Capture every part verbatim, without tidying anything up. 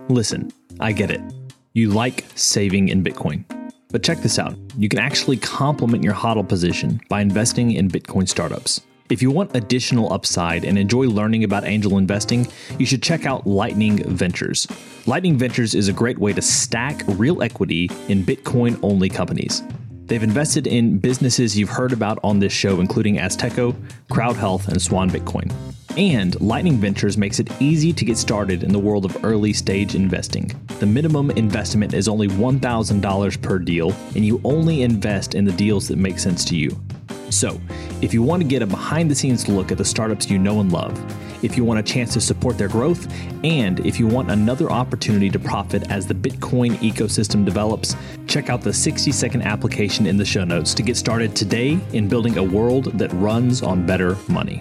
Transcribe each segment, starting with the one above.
Listen, I get it. You like saving in Bitcoin. But check this out. You can actually complement your HODL position by investing in Bitcoin startups. If you want additional upside and enjoy learning about angel investing, you should check out Lightning Ventures. Lightning Ventures is a great way to stack real equity in Bitcoin-only companies. They've invested in businesses you've heard about on this show, including Azteco, Crowd Health, and Swan Bitcoin. And Lightning Ventures makes it easy to get started in the world of early stage investing. The minimum investment is only one thousand dollars per deal, and you only invest in the deals that make sense to you. So, if you want to get a behind-the-scenes look at the startups you know and love, if you want a chance to support their growth, and if you want another opportunity to profit as the Bitcoin ecosystem develops, check out the sixty-second application in the show notes to get started today in building a world that runs on better money.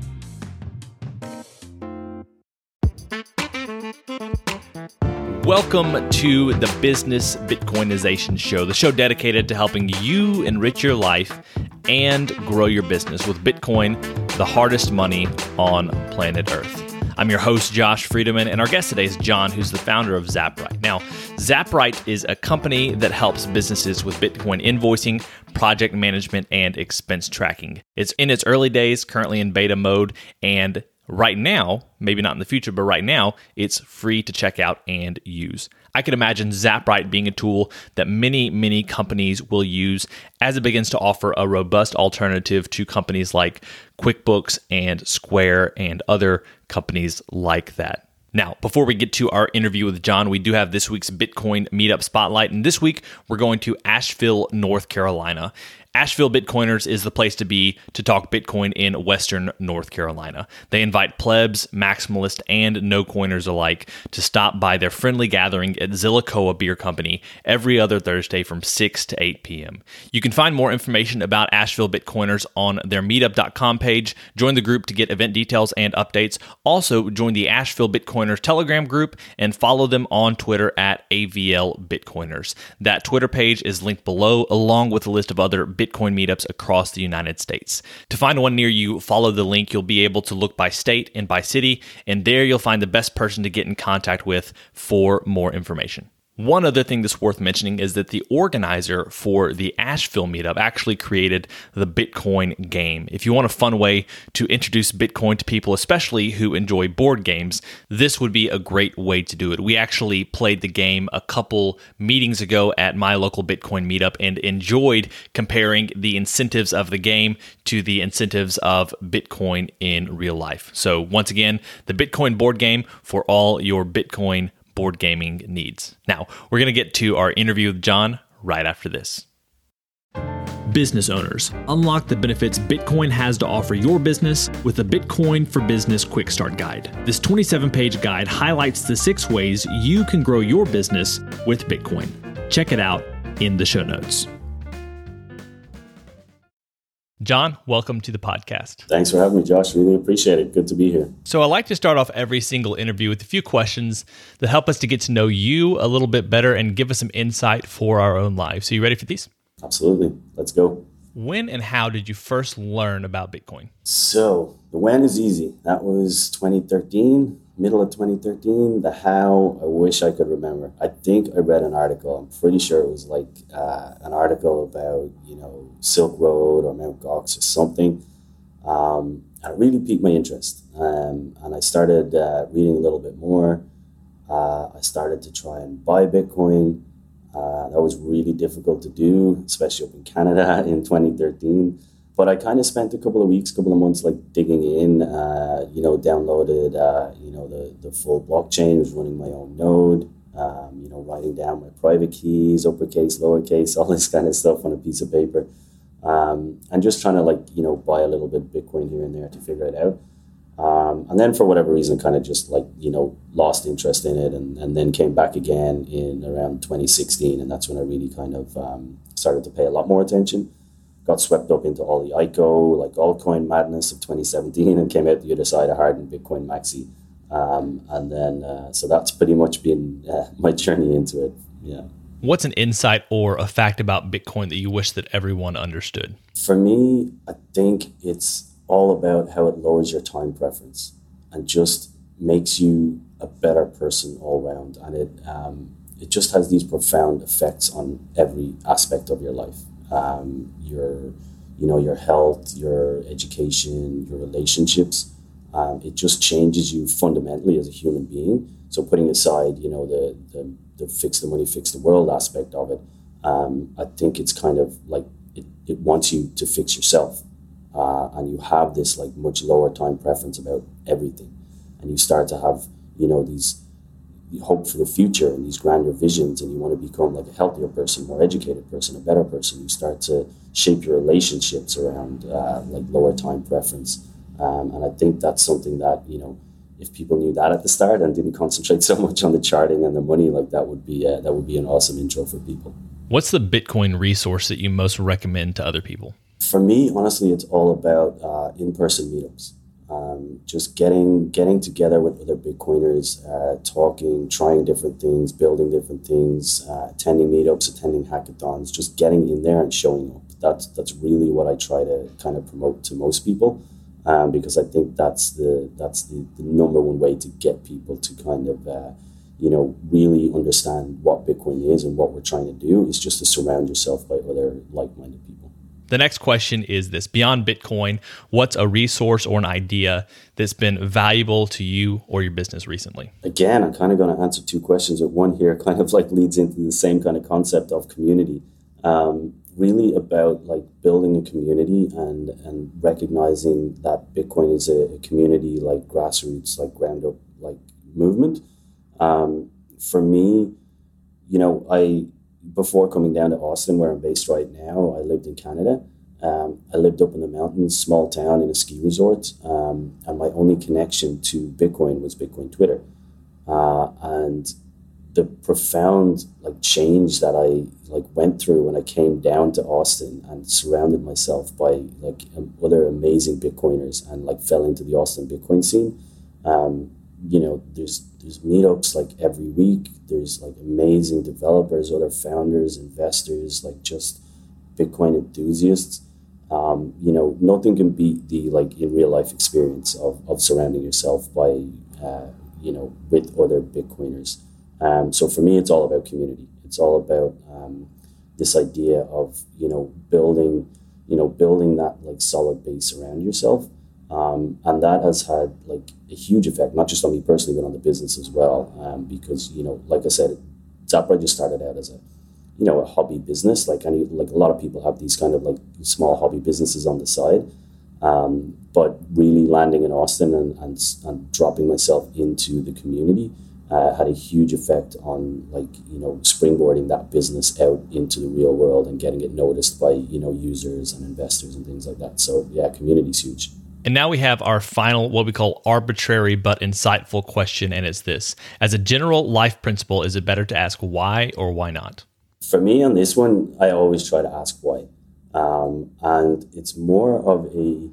Welcome to the Business Bitcoinization Show, the show dedicated to helping you enrich your life and grow your business with Bitcoin, the hardest money on planet Earth. I'm your host, Josh Friedeman, and our guest today is John, who's the founder of Zapwrite. Now, Zapwrite is a company that helps businesses with Bitcoin invoicing, project management, and expense tracking. It's in its early days, currently in beta mode, and right now, maybe not in the future, but right now, it's free to check out and use. I can imagine Zapwrite being a tool that many, many companies will use as it begins to offer a robust alternative to companies like QuickBooks and Square and other companies like that. Now, before we get to our interview with John, we do have this week's Bitcoin Meetup Spotlight, and this week we're going to Asheville, North Carolina. Asheville Bitcoiners is the place to be to talk Bitcoin in Western North Carolina. They invite plebs, maximalists, and no-coiners alike to stop by their friendly gathering at Zillicoa Beer Company every other Thursday from six to eight p.m. You can find more information about Asheville Bitcoiners on their meetup dot com page. Join the group to get event details and updates. Also, join the Asheville Bitcoiners Telegram group and follow them on Twitter at A V L Bitcoiners. That Twitter page is linked below, along with a list of other Bitcoin Bitcoin meetups across the United States. To find one near you, follow the link. You'll be able to look by state and by city, and there you'll find the best person to get in contact with for more information. One other thing that's worth mentioning is that the organizer for the Asheville meetup actually created the Bitcoin game. If you want a fun way to introduce Bitcoin to people, especially who enjoy board games, this would be a great way to do it. We actually played the game a couple meetings ago at my local Bitcoin meetup and enjoyed comparing the incentives of the game to the incentives of Bitcoin in real life. So once again, the Bitcoin board game for all your Bitcoin board gaming needs. Now, we're going to get to our interview with John right after this. Business owners, unlock the benefits Bitcoin has to offer your business with the Bitcoin for Business Quick Start Guide. This twenty-seven page guide highlights the six ways you can grow your business with Bitcoin. Check it out in the show notes. John, welcome to the podcast. Thanks for having me, Josh. Really appreciate it. Good to be here. So I like to start off every single interview with a few questions that help us to get to know you a little bit better and give us some insight for our own lives. So you ready for these? Absolutely. Let's go. When and how did you first learn about Bitcoin? So the when is easy. That was twenty thirteen, middle of twenty thirteen. The how, I wish I could remember. I think I read an article. I'm pretty sure it was like uh, an article about, you know, Silk Road or Mount Gox or something. Um, and it really piqued my interest. Um, and I started uh, reading a little bit more. Uh, I started to try and buy Bitcoin. Uh, that was really difficult to do, especially up in Canada in twenty thirteen. But I kind of spent a couple of weeks, couple of months, like digging in. Uh, you know, downloaded, uh, you know, the the full blockchain. Was running my own node. Um, you know, writing down my private keys, uppercase, lowercase, all this kind of stuff on a piece of paper, um, and just trying to like you know buy a little bit of Bitcoin here and there to figure it out. Um, and then for whatever reason, kind of just like, you know, lost interest in it and, and then came back again in around twenty sixteen. And that's when I really kind of um, started to pay a lot more attention. Got swept up into all the I C O, like altcoin madness of twenty seventeen and came out the other side of hard in Bitcoin Maxi. Um, and then, uh, so that's pretty much been uh, my journey into it. Yeah. What's an insight or a fact about Bitcoin that you wish that everyone understood? For me, I think it's all about how it lowers your time preference and just makes you a better person all around, and it um, it just has these profound effects on every aspect of your life. Um, your, you know, your health, your education, your relationships. Um, it just changes you fundamentally as a human being. So putting aside, you know, the the, the fix the money, fix the world aspect of it, um, I think it's kind of like it, it wants you to fix yourself. Uh, and you have this like much lower time preference about everything. And you start to have, you know, these hope for the future and these grander visions, and you want to become like a healthier person, more educated person, a better person. You start to shape your relationships around uh, like lower time preference. Um, and I think that's something that, you know, if people knew that at the start and didn't concentrate so much on the charting and the money, like that would be uh, that would be an awesome intro for people. What's the Bitcoin resource that you most recommend to other people? For me, honestly, it's all about uh, in-person meetups. Um, just getting getting together with other Bitcoiners, uh, talking, trying different things, building different things, uh, attending meetups, attending hackathons, just getting in there and showing up. That's that's really what I try to kind of promote to most people, um, because I think that's the that's the, the number one way to get people to kind of uh, you know really understand what Bitcoin is and what we're trying to do, is just to surround yourself by other like-minded people. The next question is this: beyond Bitcoin, what's a resource or an idea that's been valuable to you or your business recently? Again, I'm kind of going to answer two questions, but one here kind of like leads into the same kind of concept of community. Um, really about like building a community and, and recognizing that Bitcoin is a, a community, like grassroots, like ground up, like movement. Um, for me, you know, I... Before coming down to Austin, where I'm based right now, I lived in Canada. Um, I lived up in the mountains, small town in a ski resort, um, and my only connection to Bitcoin was Bitcoin Twitter. Uh, and the profound like change that I like went through when I came down to Austin and surrounded myself by like um, other amazing Bitcoiners and like fell into the Austin Bitcoin scene. Um, you know, there's there's meetups like every week. There's like amazing developers, other founders, investors, like just Bitcoin enthusiasts. Um, you know, nothing can beat the like in real life experience of, of surrounding yourself by, uh, you know, with other Bitcoiners. Um, so for me, it's all about community. It's all about um, this idea of, you know, building, you know, building that like solid base around yourself. Um, and that has had like a huge effect, not just on me personally, but on the business as well. Um, because, you know, like I said, Zappright just started out as a, you know, a hobby business. Like any, like a lot of people have these kind of like small hobby businesses on the side. Um, but really landing in Austin and, and, and dropping myself into the community uh, had a huge effect on like, you know, springboarding that business out into the real world and getting it noticed by, you know, users and investors and things like that. So yeah, community's huge. And now we have our final, what we call arbitrary but insightful question, and it's this. As a general life principle, is it better to ask why or why not? For me on this one, I always try to ask why. Um, and it's more of a,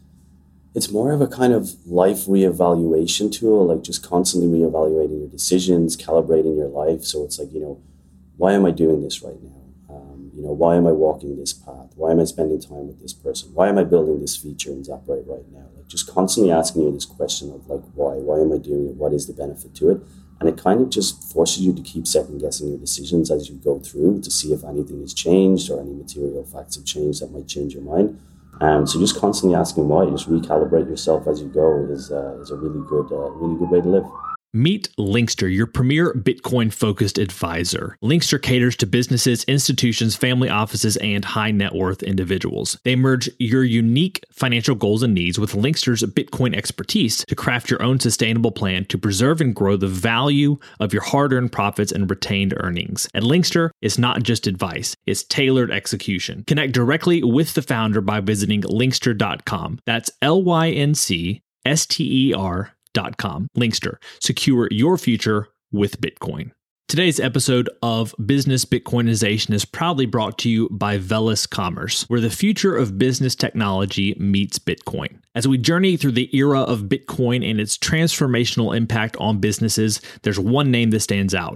it's more of a kind of life reevaluation tool, like just constantly reevaluating your decisions, calibrating your life. So it's like, you know, why am I doing this right now? You know, why am I walking this path? Why am I spending time with this person? Why am I building this feature in Zappright right now? Like just constantly asking you this question of like, why? Why am I doing it? What is the benefit to it? And it kind of just forces you to keep second guessing your decisions as you go through to see if anything has changed or any material facts have changed that might change your mind. Um, so just constantly asking why, just recalibrate yourself as you go is uh, is a really good, uh, really good way to live. Meet Linkster, your premier Bitcoin-focused advisor. Linkster caters to businesses, institutions, family offices, and high-net-worth individuals. They merge your unique financial goals and needs with Linkster's Bitcoin expertise to craft your own sustainable plan to preserve and grow the value of your hard-earned profits and retained earnings. At Linkster, it's not just advice, it's tailored execution. Connect directly with the founder by visiting linkster dot com. That's L Y N C S T E R Dot com. Linkster. Secure your future with Bitcoin. Today's episode of Business Bitcoinization is proudly brought to you by Velis Commerce, where the future of business technology meets Bitcoin. As we journey through the era of Bitcoin and its transformational impact on businesses, there's one name that stands out: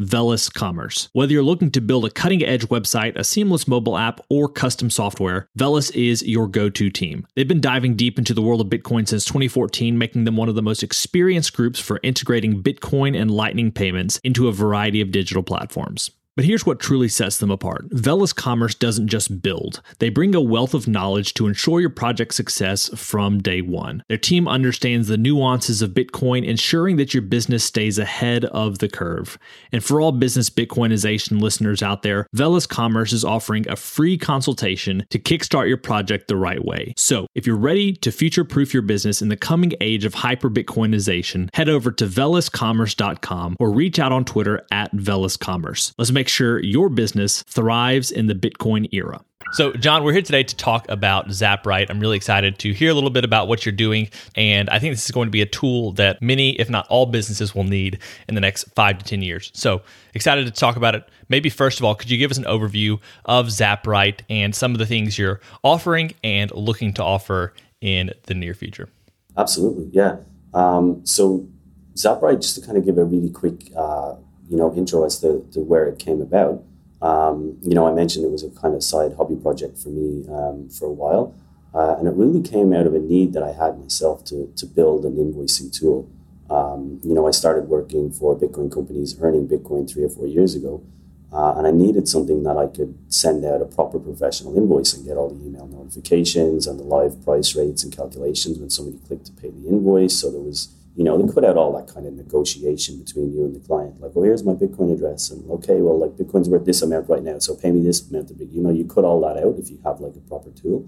Velis Commerce. Whether you're looking to build a cutting-edge website, a seamless mobile app, or custom software, Velis is your go-to team. They've been diving deep into the world of Bitcoin since twenty fourteen, making them one of the most experienced groups for integrating Bitcoin and Lightning payments into a variety of digital platforms. But here's what truly sets them apart. Velis Commerce doesn't just build. They bring a wealth of knowledge to ensure your project's success from day one. Their team understands the nuances of Bitcoin, ensuring that your business stays ahead of the curve. And for all business Bitcoinization listeners out there, Velis Commerce is offering a free consultation to kickstart your project the right way. So if you're ready to future-proof your business in the coming age of hyper-Bitcoinization, head over to velis commerce dot com or reach out on Twitter at Velis Commerce. Let's make Make sure your business thrives in the Bitcoin era. So, John, we're here today to talk about ZapRight. I'm really excited to hear a little bit about what you're doing, and I think this is going to be a tool that many, if not all, businesses will need in the next five to ten years. So, excited to talk about it. Maybe first of all, could you give us an overview of ZapRight and some of the things you're offering and looking to offer in the near future? Absolutely, yeah. Um, so, ZapRight, just to kind of give a really quick uh, you know, intro as to, to where it came about. Um, you know, I mentioned it was a kind of side hobby project for me um, for a while. Uh, and it really came out of a need that I had myself to, to build an invoicing tool. Um, you know, I started working for Bitcoin companies, earning Bitcoin three or four years ago. Uh, and I needed something that I could send out a proper professional invoice and get all the email notifications and the live price rates and calculations when somebody clicked to pay the invoice. So there was, you know, they put out all that kind of negotiation between you and the client. Like, oh, here's my Bitcoin address. And okay, well, like Bitcoin's worth this amount right now, so pay me this amount. To be, you know, you cut all that out if you have like a proper tool.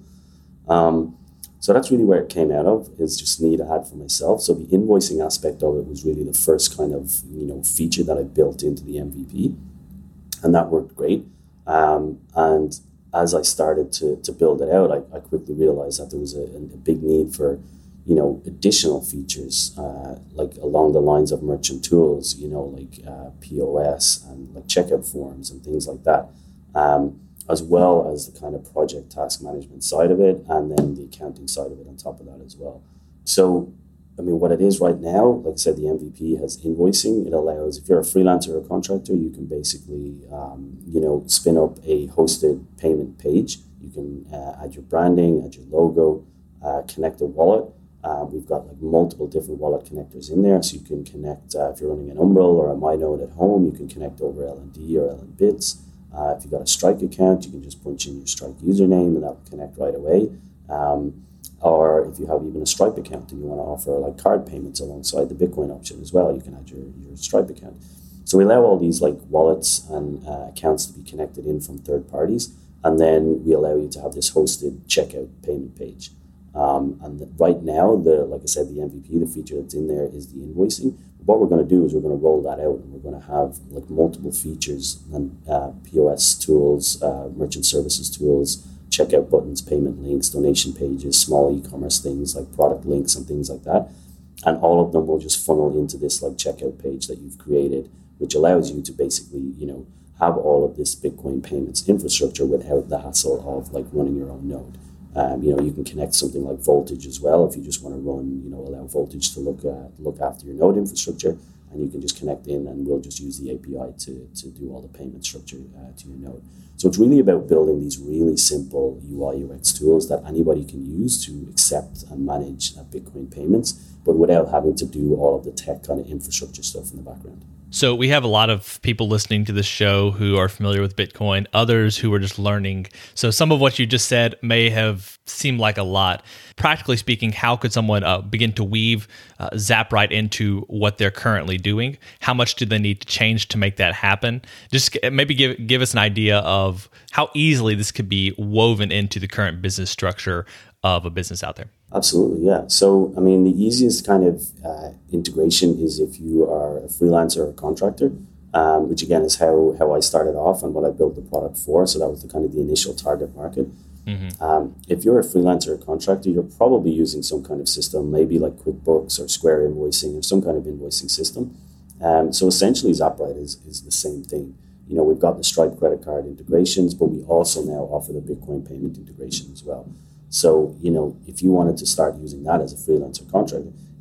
Um, so that's really where it came out of, is just need I had for myself. So the invoicing aspect of it was really the first kind of, you know, feature that I built into the M V P. And that worked great. Um, and as I started to, to build it out, I, I quickly realized that there was a, a big need for, you know, additional features, uh, like along the lines of merchant tools, you know, like uh, P O S and like checkout forms and things like that, um, as well as the kind of project task management side of it, and then the accounting side of it on top of that as well. So, I mean, what it is right now, like I said, the M V P has invoicing. It allows, if you're a freelancer or a contractor, you can basically, um, you know, spin up a hosted payment page. You can uh, add your branding, add your logo, uh, connect a wallet. Uh, we've got like multiple different wallet connectors in there, so you can connect, uh, if you're running an Umbrel or a MyNode at home, you can connect over L N D or L N Bits. Uh, if you've got a Strike account, you can just punch in your Strike username and that will connect right away. Um, or if you have even a Stripe account and you want to offer like card payments alongside the Bitcoin option as well, you can add your, your Stripe account. So we allow all these like wallets and uh, accounts to be connected in from third parties, and then we allow you to have this hosted checkout payment page. Um, and the, right now, the like I said, the M V P, the feature that's in there is the invoicing. What we're going to do is we're going to roll that out, and we're going to have like multiple features and uh, P O S tools, uh, merchant services tools, checkout buttons, payment links, donation pages, small e-commerce things like product links and things like that. And all of them will just funnel into this like checkout page that you've created, which allows you to basically, you know, have all of this Bitcoin payments infrastructure without the hassle of like running your own node. Um, you know, you can connect something like Voltage as well if you just want to run, you know, allow Voltage to look uh, look after your node infrastructure, and you can just connect in, and we'll just use the A P I to, to do all the payment structure uh, to your node. So it's really about building these really simple U I U X tools that anybody can use to accept and manage uh, Bitcoin payments, but without having to do all of the tech kind of infrastructure stuff in the background. So we have a lot of people listening to this show who are familiar with Bitcoin, others who are just learning. So some of what you just said may have seemed like a lot. Practically speaking, how could someone uh, begin to weave uh, ZapRight into what they're currently doing? How much do they need to change to make that happen? Just maybe give give us an idea of how easily this could be woven into the current business structure of a business out there. Absolutely, yeah. So, I mean, the easiest kind of uh, integration is if you are a freelancer or a contractor, um, which again is how, how I started off and what I built the product for. So that was the kind of the initial target market. Mm-hmm. Um, if you're a freelancer or contractor, you're probably using some kind of system, maybe like QuickBooks or Square Invoicing or some kind of invoicing system. Um, so essentially, ZapRight is, is the same thing. You know, we've got the Stripe credit card integrations, but we also now offer the Bitcoin payment integration as well. So, you know, if you wanted to start using that as a freelancer contractor,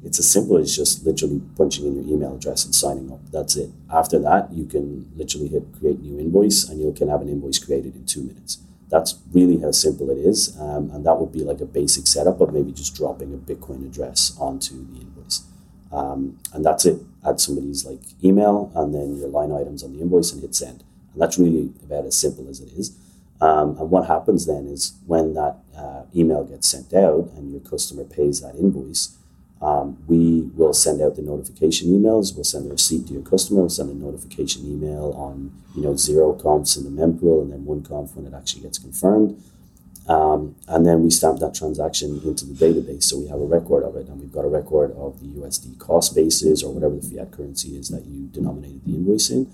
it's as simple as just literally punching in your email address and signing up. That's it. After that, you can literally hit create new invoice, and you can have an invoice created in two minutes. That's really how simple it is. Um, and that would be like a basic setup of maybe just dropping a Bitcoin address onto the invoice. Um, and that's it. Add somebody's like email and then your line items on the invoice and hit send. And that's really about as simple as it is. Um, and what happens then is when that uh, email gets sent out and your customer pays that invoice, um, we will send out the notification emails. We'll send a receipt to your customer. We'll send a notification email on, you know, zero comps in the mempool and then one comp when it actually gets confirmed. Um, and then we stamp that transaction into the database. So we have a record of it, and we've got a record of the U S D cost basis or whatever the fiat currency is that you denominated the invoice in.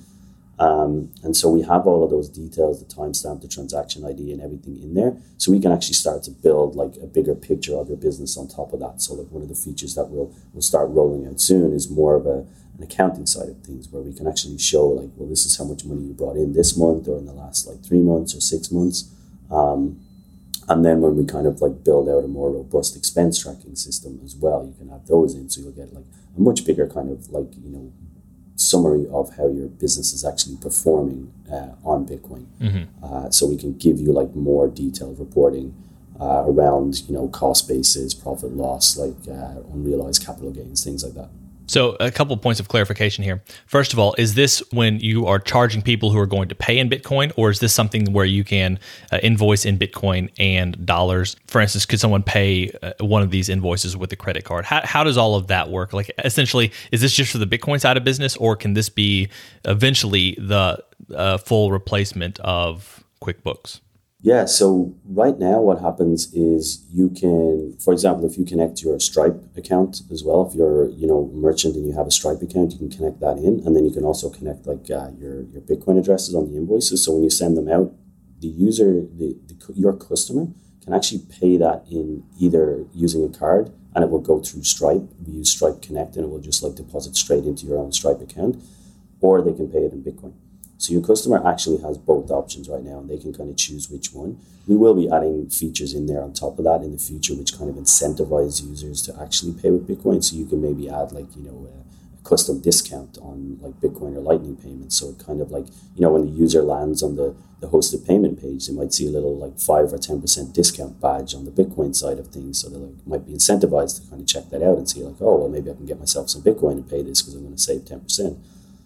Um, and so we have all of those details, the timestamp, the transaction I D, and everything in there. So we can actually start to build like a bigger picture of your business on top of that. So like one of the features that we'll we'll start rolling out soon is more of a an accounting side of things, where we can actually show like, well, this is how much money you brought in this month or in the last like three months or six months. Um, and then when we kind of like build out a more robust expense tracking system as well, you can have those in. So you'll get like a much bigger kind of like, you know, summary of how your business is actually performing uh, on Bitcoin. Mm-hmm. Uh, so we can give you like more detailed reporting uh, around, you know, cost basis, profit loss, like uh, unrealized capital gains, things like that. So a couple of points of clarification here. First of all, is this when you are charging people who are going to pay in Bitcoin, or is this something where you can uh, invoice in Bitcoin and dollars? For instance, could someone pay uh, one of these invoices with a credit card? How, how does all of that work? Like, essentially, is this just for the Bitcoin side of business, or can this be eventually the uh, full replacement of QuickBooks? Yeah, so right now what happens is you can, for example, if you connect your Stripe account as well, if you're, you know, merchant and you have a Stripe account, you can connect that in, and then you can also connect like uh, your, your Bitcoin addresses on the invoices. So when you send them out, the user, the, the your customer can actually pay that in either using a card, and it will go through Stripe. We use Stripe Connect, and it will just like deposit straight into your own Stripe account, or they can pay it in Bitcoin. So your customer actually has both options right now, and they can kind of choose which one. We will be adding features in there on top of that in the future, which kind of incentivize users to actually pay with Bitcoin. So you can maybe add like, you know, a, a custom discount on like Bitcoin or Lightning payments. So it kind of like, you know, when the user lands on the, the hosted payment page, they might see a little like five or ten percent discount badge on the Bitcoin side of things. So they like might be incentivized to kind of check that out and see like, oh, well, maybe I can get myself some Bitcoin and pay this because I'm going to save ten percent.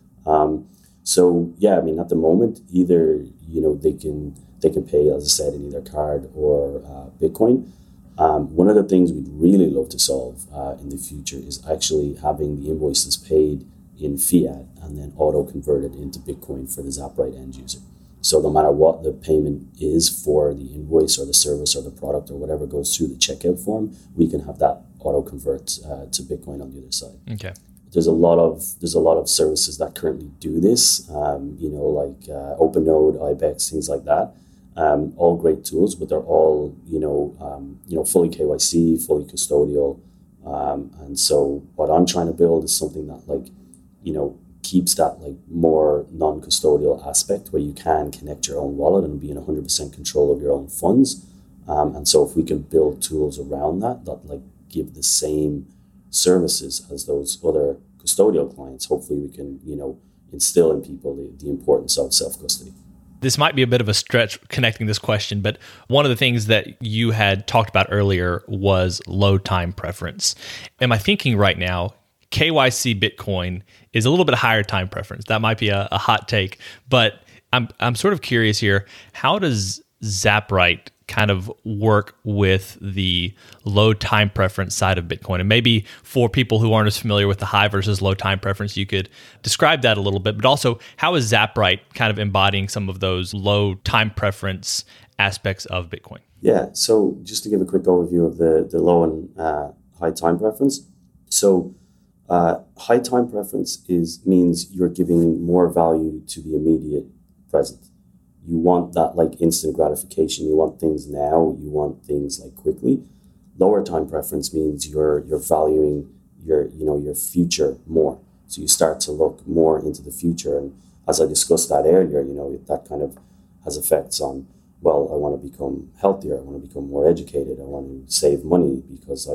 Um, So yeah, I mean, at the moment, either, you know, they can they can pay, as I said, in either card or uh, Bitcoin. Um, one of the things we'd really love to solve uh, in the future is actually having the invoices paid in fiat and then auto converted into Bitcoin for the Zapright end user. So no matter what the payment is for the invoice or the service or the product or whatever goes through the checkout form, we can have that auto convert uh, to Bitcoin on the other side. Okay. There's a lot of there's a lot of services that currently do this, um, you know, like uh, OpenNode, Ibex, things like that. Um, all great tools, but they're all, you know, um, you know, fully K Y C, fully custodial. Um, and so what I'm trying to build is something that, like, you know, keeps that like more non-custodial aspect where you can connect your own wallet and be in one hundred percent control of your own funds. Um, and so if we can build tools around that that like give the same services as those other custodial clients, hopefully we can, you know, instill in people the, the importance of self-custody. This might be a bit of a stretch connecting this question, but one of the things that you had talked about earlier was load time preference. Am I thinking right now, K Y C Bitcoin is a little bit higher time preference? That might be a, a hot take, but I'm I'm sort of curious here. How does Zapright kind of work with the low time preference side of Bitcoin? And maybe for people who aren't as familiar with the high versus low time preference, you could describe that a little bit, but also how is Zapright kind of embodying some of those low time preference aspects of Bitcoin? Yeah, so just to give a quick overview of the, the low and uh, high time preference. So uh, high time preference is means you're giving more value to the immediate present. You want that like instant gratification. You want things now. You want things like quickly. Lower time preference means you're you're valuing your you know your future more. So you start to look more into the future. And as I discussed that earlier, you know that kind of has effects on, well, I want to become healthier. I want to become more educated. I want to save money because I'm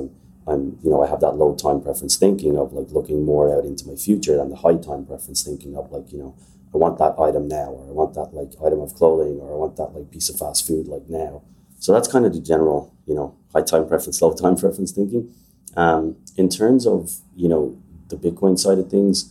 I'm, you know, I have that low time preference thinking of like looking more out into my future than the high time preference thinking of like, you know, I want that item now, or I want that like item of clothing, or I want that like piece of fast food like now. So that's kind of the general, you know, high time preference, low time preference thinking. Um, in terms of, you know, the Bitcoin side of things,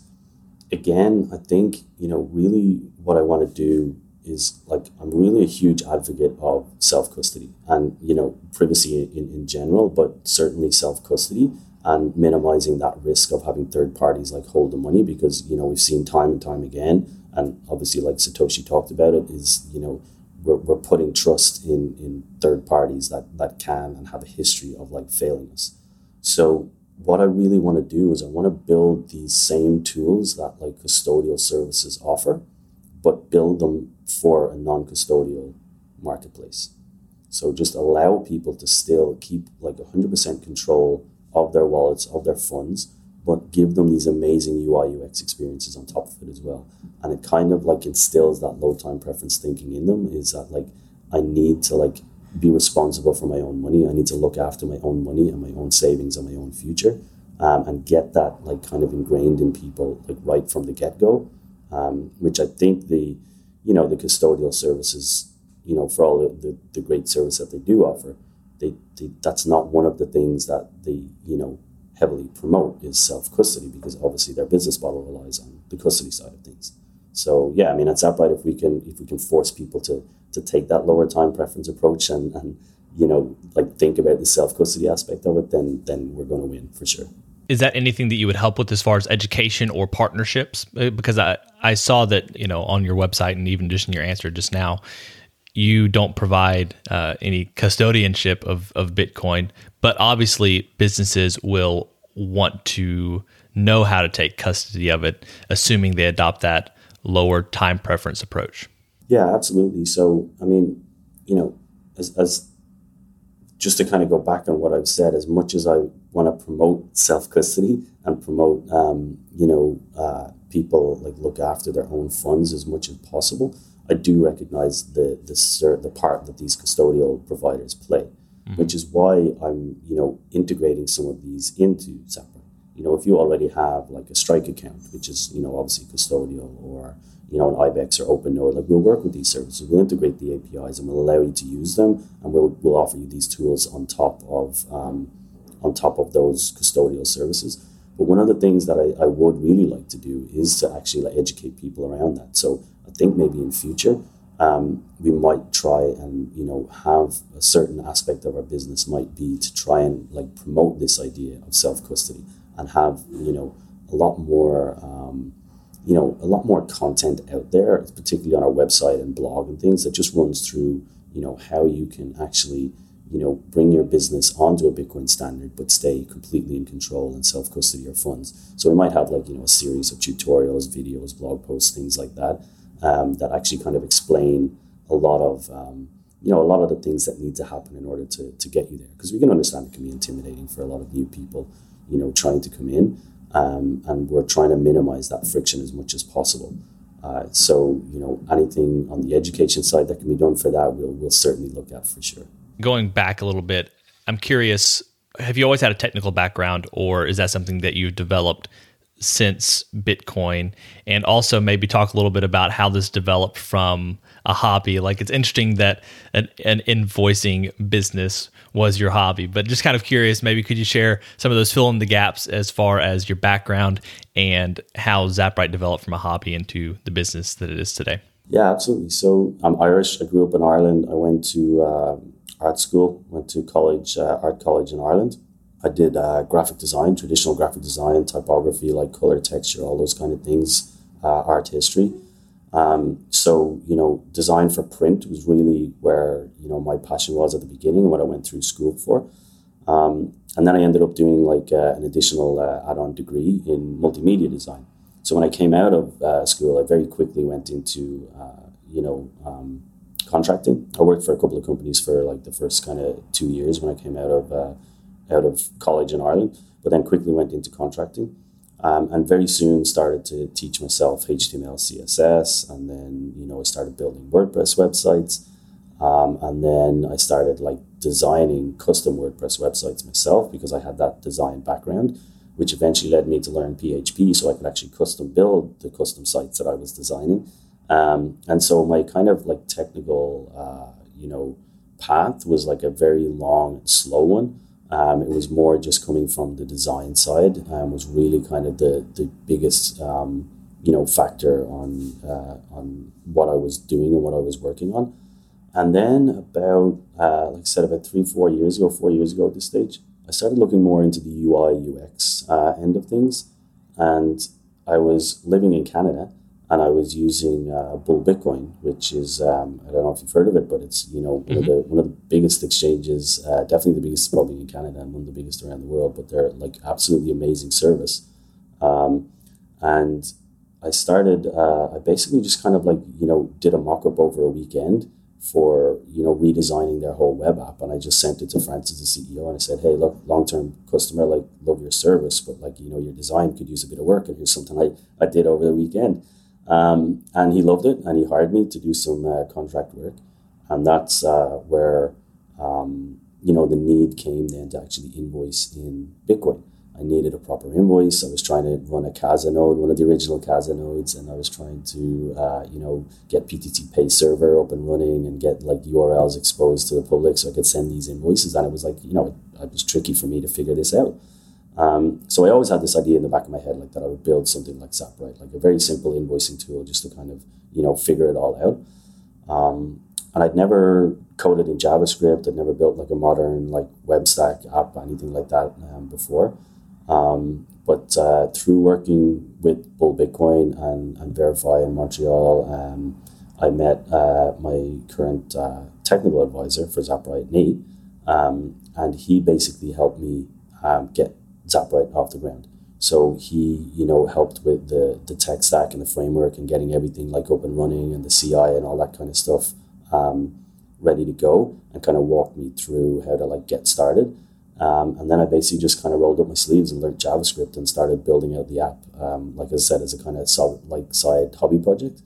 again, I think, you know, really what I want to do is like, I'm really a huge advocate of self-custody and, you know, privacy in, in general, but certainly self-custody and minimizing that risk of having third parties like hold the money, because, you know, we've seen time and time again, and obviously like Satoshi talked about it, is, you know, we're, we're putting trust in, in third parties that, that can and have a history of like failing us. So what I really want to do is I want to build these same tools that like custodial services offer, but build them for a non-custodial marketplace. So just allow people to still keep like one hundred percent control of their wallets, of their funds, but give them these amazing U I U X experiences on top of it as well. And it kind of like instills that low time preference thinking in them, is that like, I need to like be responsible for my own money. I need to look after my own money and my own savings and my own future, um, and get that like kind of ingrained in people like right from the get-go, um, which I think the, you know, the custodial services, you know, for all the, the, the great service that they do offer, they, they that's not one of the things that they, you know, heavily promote is self-custody, because obviously their business model relies on the custody side of things. So yeah, I mean, at Zaprite, if we can if we can force people to to take that lower time preference approach and, and you know, like think about the self-custody aspect of it, then then we're going to win for sure. Is that anything that you would help with as far as education or partnerships? Because I, I saw that, you know, on your website and even just in your answer just now, you don't provide uh, any custodianship of, of Bitcoin, but obviously businesses will want to know how to take custody of it, assuming they adopt that lower time preference approach. Yeah, absolutely. So, I mean, you know, as, as just to kind of go back on what I've said, as much as I want to promote self-custody and promote, um, you know, uh, people like look after their own funds as much as possible, I do recognize the the, the part that these custodial providers play, mm-hmm. which is why I'm, you know, integrating some of these into Zaprite. You know, if you already have like a Strike account, which is, you know, obviously custodial, or, you know, an IBEX or OpenNode, like we'll work with these services, we'll integrate the A P Is and we'll allow you to use them, and we'll we'll offer you these tools on top of um, on top of those custodial services. But one of the things that I, I would really like to do is to actually like educate people around that. So I think maybe in future um, we might try and, you know, have a certain aspect of our business might be to try and like promote this idea of self-custody and have, you know, a lot more um, you know, a lot more content out there, particularly on our website and blog and things, that just runs through, you know, how you can actually, you know, bring your business onto a Bitcoin standard, but stay completely in control and self-custody your funds. So we might have like, you know, a series of tutorials, videos, blog posts, things like that, um, that actually kind of explain a lot of, um, you know, a lot of the things that need to happen in order to, to get you there. Because we can understand it can be intimidating for a lot of new people, you know, trying to come in. Um, and we're trying to minimize that friction as much as possible. Uh, so, you know, anything on the education side that can be done for that, we'll we'll certainly look at for sure. Going back a little bit, I'm curious, have you always had a technical background, or is that something that you've developed since Bitcoin? And also maybe talk a little bit about how this developed from a hobby. Like, it's interesting that an, an invoicing business was your hobby, but just kind of curious, maybe could you share some of those fill in the gaps as far as your background and how Zaprite developed from a hobby into the business that it is today? Yeah, absolutely. So I'm Irish. I grew up in Ireland. I went to uh, art school, went to college, uh, art college in Ireland. I did uh, graphic design, traditional graphic design, typography, like color, texture, all those kind of things, uh, art history. Um, so, you know, design for print was really where, you know, my passion was at the beginning and what I went through school for. Um, and then I ended up doing like uh, an additional uh, add-on degree in multimedia design. So when I came out of uh, school, I very quickly went into, uh, you know, um, contracting. I worked for a couple of companies for like the first kind of two years when I came out of uh, out of college in Ireland, but then quickly went into contracting. Um, and very soon started to teach myself H T M L, C S S, and then, you know, I started building WordPress websites, um, and then I started like designing custom WordPress websites myself because I had that design background, which eventually led me to learn P H P so I could actually custom build the custom sites that I was designing. Um, and so my kind of like technical, uh, you know, path was like a very long and slow one. Um, it was more just coming from the design side and was really kind of the, the biggest, um, you know, factor on, uh, on what I was doing and what I was working on. And then about, uh, like I said, about three, four years ago, four years ago at this stage, I started looking more into the U I, U X uh, end of things. And I was living in Canada and I was using uh, Bull Bitcoin, which is, um, I don't know if you've heard of it, but it's, you know, one mm-hmm. of the one of the biggest exchanges, uh, definitely the biggest probably in Canada and one of the biggest around the world, but they're like absolutely amazing service. Um, and I started, uh, I basically just kind of like, you know, did a mock-up over a weekend for, you know, redesigning their whole web app. And I just sent it to Francis, the C E O, and I said, hey, look, long-term customer, like, love your service, but like, you know, your design could use a bit of work. And here's something I, I did over the weekend. Um, and he loved it and he hired me to do some uh, contract work. And that's uh, where, um, you know, the need came then to actually invoice in Bitcoin. I needed a proper invoice. I was trying to run a Casa node, one of the original Casa nodes, and I was trying to, uh, you know, get P T T Pay server up and running and get like U R Ls exposed to the public so I could send these invoices. And it was like, you know, it, it was tricky for me to figure this out. Um, so I always had this idea in the back of my head, like that I would build something like ZapRight, like a very simple invoicing tool just to kind of, you know, figure it all out. Um, and I'd never coded in JavaScript. I'd never built like a modern like web stack app, anything like that um, before. Um, but uh, through working with Bull Bitcoin and, and Verify in Montreal, um, I met uh, my current uh, technical advisor for ZapRight, Nate, um, and he basically helped me um, get ZapRight off the ground. So he, you know, helped with the, the tech stack and the framework and getting everything like up and running and the C I and all that kind of stuff um, ready to go, and kind of walked me through how to like get started. Um, and then I basically just kind of rolled up my sleeves and learned JavaScript and started building out the app, um, like I said, as a kind of solid, like side hobby project.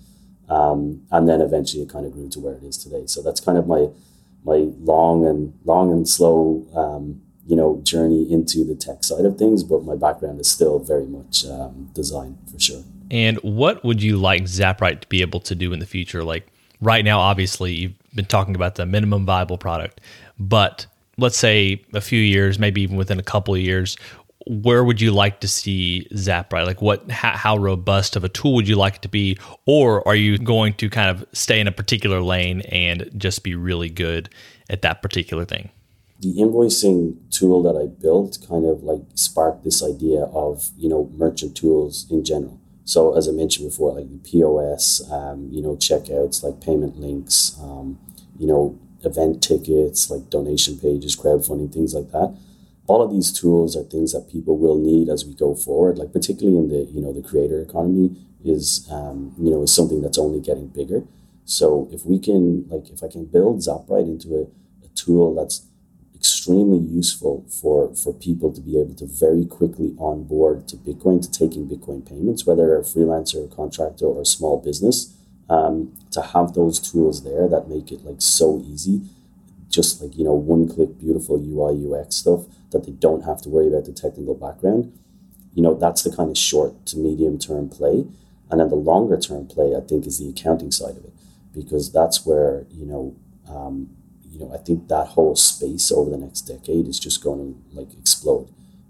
Um, and then eventually it kind of grew to where it is today. So that's kind of my my long and long and slow, um, you know, journey into the tech side of things. But my background is still very much um, design for sure. And what would you like ZapRight to be able to do in the future? Like right now, obviously, you've been talking about the minimum viable product, but let's say a few years, maybe even within a couple of years, where would you like to see ZapRight? Like what, how, how robust of a tool would you like it to be? Or are you going to kind of stay in a particular lane and just be really good at that particular thing? The invoicing tool that I built kind of like sparked this idea of, you know, merchant tools in general. So as I mentioned before, like the P O S, um, you know, checkouts, like payment links, um, you know, event tickets, like donation pages, crowdfunding, things like that. All of these tools are things that people will need as we go forward, like particularly in the, you know, the creator economy is, um, you know, is something that's only getting bigger. So if we can, like, if I can build ZapRight into a, a tool that's extremely useful for, for people to be able to very quickly onboard to Bitcoin, to taking Bitcoin payments, whether they're a freelancer, a contractor, or a small business, um, to have those tools there that make it like so easy, just like, you know, one-click beautiful U I, U X stuff that they don't have to worry about the technical background. You know, that's the kind of short to medium-term play. And then the longer-term play, I think, is the accounting side of it, because that's where, you know, um, you know, I think that whole space over the next decade is just going to like explode.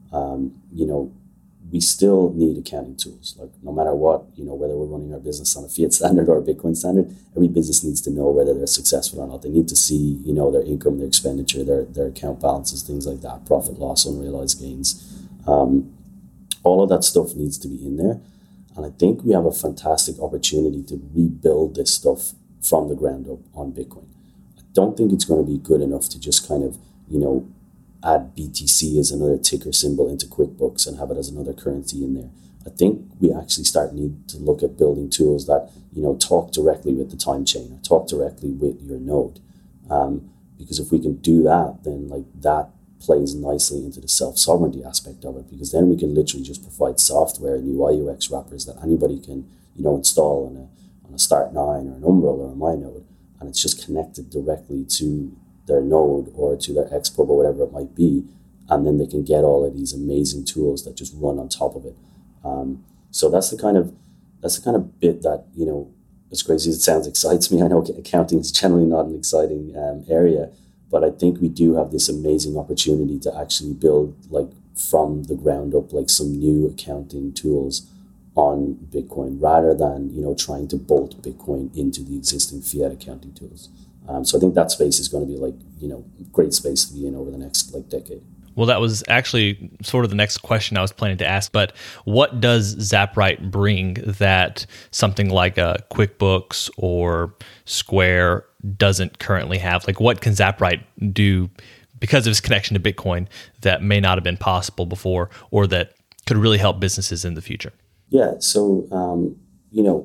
Um, you know, we still need accounting tools. Like no matter what, you know, whether we're running our business on a fiat standard or a Bitcoin standard, every business needs to know whether they're successful or not. They need to see, you know, their income, their expenditure, their their account balances, things like that, profit, loss, unrealized gains. Um, all of that stuff needs to be in there. And I think we have a fantastic opportunity to rebuild this stuff from the ground up on Bitcoin. Don't think it's going to be good enough to just kind of, you know, add B T C as another ticker symbol into QuickBooks and have it as another currency in there. I think we actually start need to look at building tools that, you know, talk directly with the time chain or talk directly with your node. Um, because if we can do that, then like that plays nicely into the self-sovereignty aspect of it, because then we can literally just provide software and U I U X wrappers that anybody can, you know, install on a on a Start nine or an Umbrel or a MyNode. And it's just connected directly to their node or to their export or whatever it might be. And then they can get all of these amazing tools that just run on top of it. Um, so that's the kind of that's the kind of bit that, you know, as crazy as it sounds, excites me. I know accounting is generally not an exciting um, area, but I think we do have this amazing opportunity to actually build, like, from the ground up, like some new accounting tools on Bitcoin, rather than, you know, trying to bolt Bitcoin into the existing fiat accounting tools. Um, so I think that space is going to be, like, you know, great space to be in over the next, like, decade. Well, that was actually sort of the next question I was planning to ask, but what does Zapwrite bring that something like a QuickBooks or Square doesn't currently have? Like, what can Zapwrite do because of its connection to Bitcoin that may not have been possible before, or that could really help businesses in the future? Yeah, so, um, you know,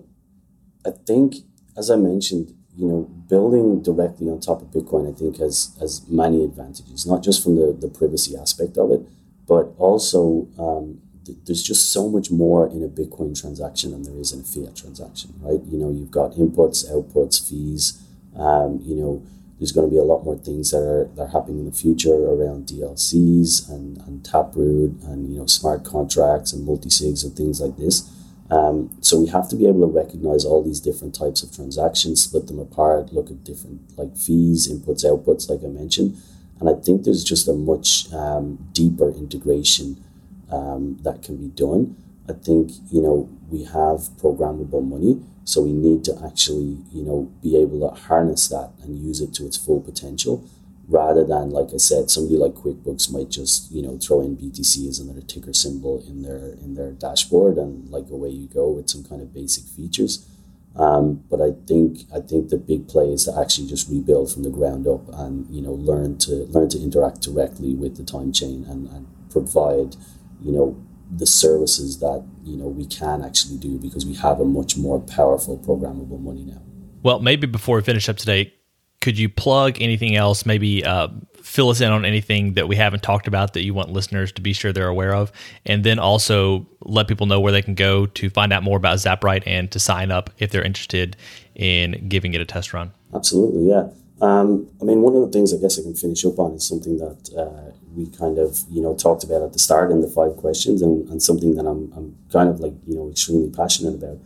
I think, as I mentioned, you know, building directly on top of Bitcoin, I think, has has many advantages, not just from the, the privacy aspect of it, but also um, th- there's just so much more in a Bitcoin transaction than there is in a fiat transaction, right? You know, you've got inputs, outputs, fees. Um, you know, there's going to be a lot more things that are that are happening in the future around D L Cs and, and Taproot and, you know, smart contracts and multi-sigs and things like this. Um, so we have to be able to recognize all these different types of transactions, split them apart, look at different, like, fees, inputs, outputs, like I mentioned. And I think there's just a much um, deeper integration um, that can be done. I think, you know, we have programmable money, so we need to actually, you know, be able to harness that and use it to its full potential, rather than, like I said, somebody like QuickBooks might just, you know, throw in B T C as another ticker symbol in their in their dashboard, and, like, away you go with some kind of basic features. Um, but I think I think the big play is to actually just rebuild from the ground up and, you know, learn to learn to interact directly with the time chain and, and provide, you know, the services that, you know, we can actually do, because we have a much more powerful programmable money now. Well, maybe before we finish up today, could you plug anything else? Maybe uh, fill us in on anything that we haven't talked about that you want listeners to be sure they're aware of, and then also let people know where they can go to find out more about Zapwrite and to sign up if they're interested in giving it a test run. Absolutely, yeah. Um, I mean, one of the things I guess I can finish up on is something that uh, we kind of, you know, talked about at the start in the five questions, and, and something that I'm I'm kind of, like, you know, extremely passionate about.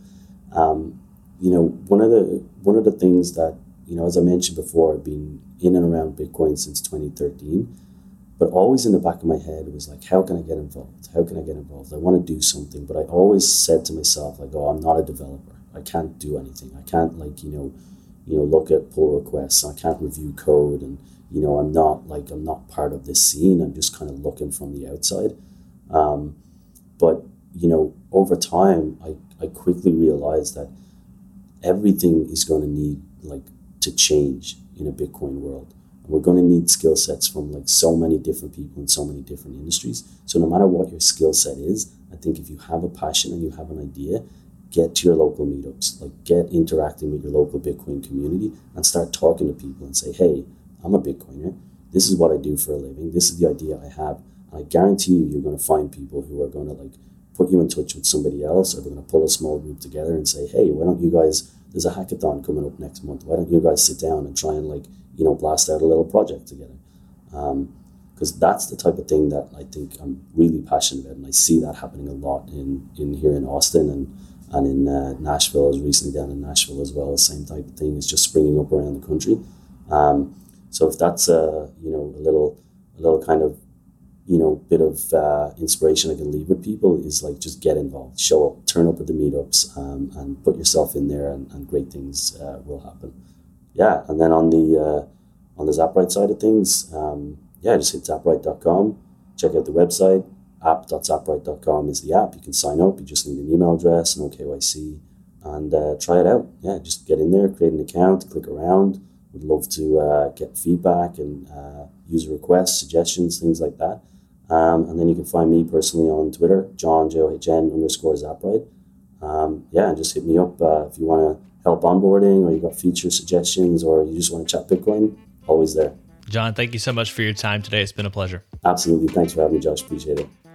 Um, you know, one of the one of the things that, you know, as I mentioned before, I've been in and around Bitcoin since twenty thirteen, but always in the back of my head, it was like, how can I get involved? How can I get involved? I want to do something, but I always said to myself, like, oh, I'm not a developer. I can't do anything. I can't, like, you know, you know, look at pull requests. I can't review code, and, you know, I'm not like I'm not part of this scene. I'm just kind of looking from the outside. Um, but, you know, over time, I, I quickly realized that everything is going to need, like, to change in a Bitcoin world. And we're going to need skill sets from, like, so many different people in so many different industries. So no matter what your skill set is, I think if you have a passion and you have an idea, get to your local meetups, like, get interacting with your local Bitcoin community and start talking to people and say, hey, I'm a Bitcoiner. This is what I do for a living. This is the idea I have. And I guarantee you, you're going to find people who are going to, like, put you in touch with somebody else, or they're going to pull a small group together and say, hey, why don't you guys, there's a hackathon coming up next month. Why don't you guys sit down and try and, like, you know, blast out a little project together? Um, because that's the type of thing that I think I'm really passionate about. And I see that happening a lot in, in here in Austin and And in uh, Nashville. I was recently down in Nashville as well. The same type of thing is just springing up around the country. Um, so if that's a, you know, a little, a little kind of, you know, bit of uh, inspiration I can leave with people, is, like, just get involved, show up, turn up at the meetups, um, and put yourself in there, and, and great things uh, will happen. Yeah, and then on the uh, on the Zapwrite side of things, um, yeah, just hit zapwrite dot com, check out the website. app dot zapwrite dot com is the app. You can sign up. You just need an email address, no K Y C, and uh, try it out. Yeah, just get in there, create an account, click around. Would love to uh, get feedback and uh, user requests, suggestions, things like that. Um, and then you can find me personally on Twitter, John, J O H N underscore Zapwrite. Um, yeah, and just hit me up uh, if you want to help onboarding, or you got feature suggestions, or you just want to chat Bitcoin. Always there. John, thank you so much for your time today. It's been a pleasure. Absolutely. Thanks for having me, Josh. Appreciate it.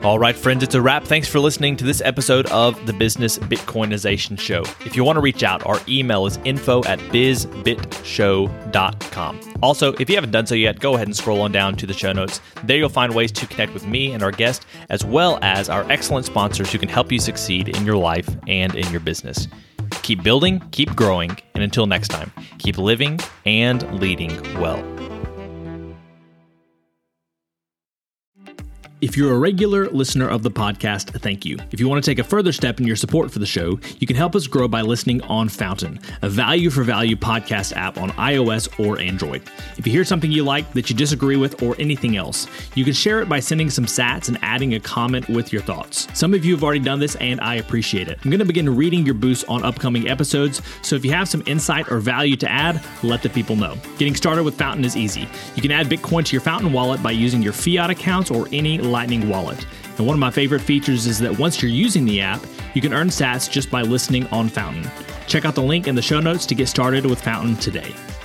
All right, friends, it's a wrap. Thanks for listening to this episode of the Business Bitcoinization Show. If you want to reach out, our email is info at biz bit show dot com. Also, if you haven't done so yet, go ahead and scroll on down to the show notes. There you'll find ways to connect with me and our guest, as well as our excellent sponsors who can help you succeed in your life and in your business. Keep building, keep growing, and until next time, keep living and leading well. If you're a regular listener of the podcast, thank you. If you want to take a further step in your support for the show, you can help us grow by listening on Fountain, a value-for-value podcast app on iOS or Android. If you hear something you like that you disagree with or anything else, you can share it by sending some sats and adding a comment with your thoughts. Some of you have already done this, and I appreciate it. I'm going to begin reading your boosts on upcoming episodes, so if you have some insight or value to add, let the people know. Getting started with Fountain is easy. You can add Bitcoin to your Fountain wallet by using your fiat accounts or any Lightning wallet. And one of my favorite features is that once you're using the app, you can earn sats just by listening on Fountain. Check out the link in the show notes to get started with Fountain today.